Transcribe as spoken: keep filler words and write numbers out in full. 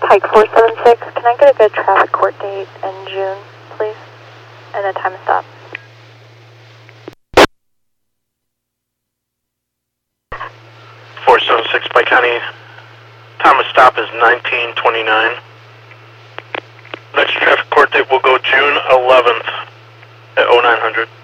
Pike four seven six, can I get a good traffic court date in June, please? And a time of stop. four seven six Pike County, time of stop is nineteen twenty-nine. Next traffic court date will go June eleventh at oh nine hundred.